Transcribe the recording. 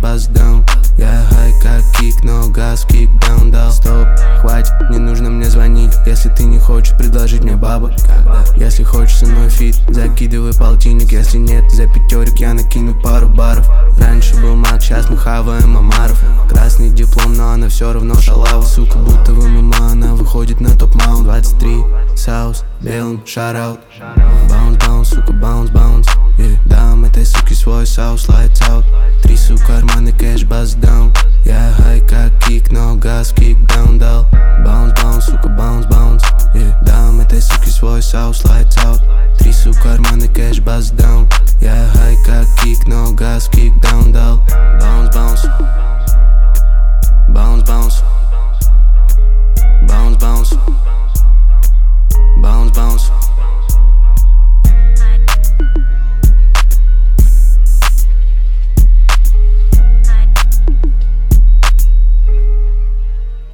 баз даун. Я хай как кик, но газ кикдаун дал. Стоп, хватит, не нужно мне звонить, если ты не хочешь предложить мне бабок. Если хочешь со мной фит, закидывай полтинник. Если нет, за пятерик я накину пару баров. Раньше был мат, сейчас мы хаваем омаров. Красный диплом, но она все равно шалава. Сука, будто в ММА, она выходит на топ-маунт. 23, саус, белым, шараут. Баунс, баунс, сука, баунс, баунс. Дам этой суки свой саус, lights out. Трясу карманы, кэш, баз даун. Я хай как кик, но газ кикдаун дал. Баунс, баунс, сука, баунс, баунс. Дам этой суки свой саус, lights out. Трясу карманы, кэш, баз даун. Я хай как кик, но газ кикдаун дал.